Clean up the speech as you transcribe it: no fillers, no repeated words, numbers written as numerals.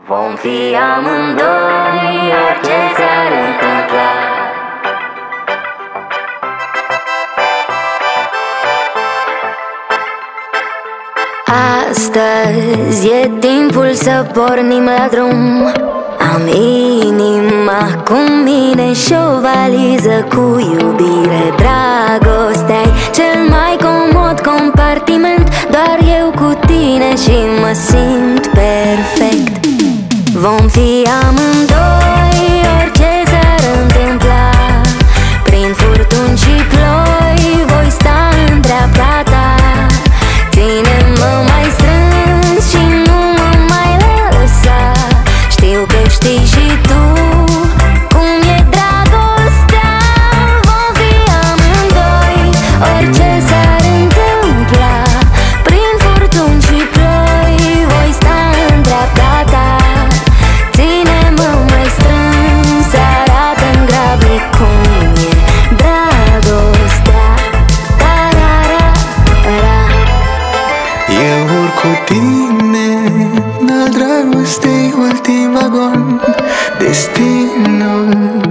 Vom fi amândoi orice s-ar întâmpla. Astăzi e timpul să pornim la drum. Am inima cu mine și o valiză cu iubire. Dragostea-i cel mai comod compartiment. Doar eu cu tine și mă simt perfect. Vom fi amândoi orice s-ar întâmpla. Prin furtuni și ploi voi sta în dreapta ta. Ține-mă mai strâns și nu mă mai lăsa. Știu că știi și tu cum e dragostea. Vom fi amândoi orice s-ar întâmpla. Prin furtuni și ploi voi sta în dreapta ta. Ține-mă mai strâns, arată-mi grabnic cum e dragostea. Ta-ra-ra-ra. Eu urc cu tine n-al dragostei ultim vagon. Destinul